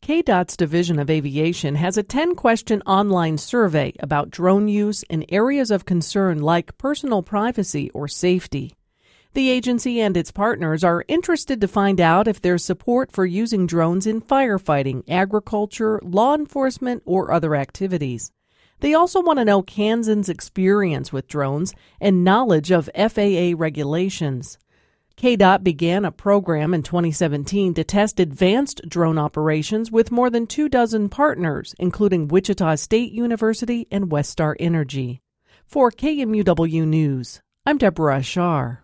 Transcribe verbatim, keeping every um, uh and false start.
K D O T's Division of Aviation has a ten-question online survey about drone use in areas of concern like personal privacy or safety. The agency and its partners are interested to find out if there's support for using drones in firefighting, agriculture, law enforcement, or other activities. They also want to know Kansan's experience with drones and knowledge of F A A regulations. K D O T began a program in twenty seventeen to test advanced drone operations with more than two dozen partners, including Wichita State University and Westar Energy. For K M U W News, I'm Deborah Ashar.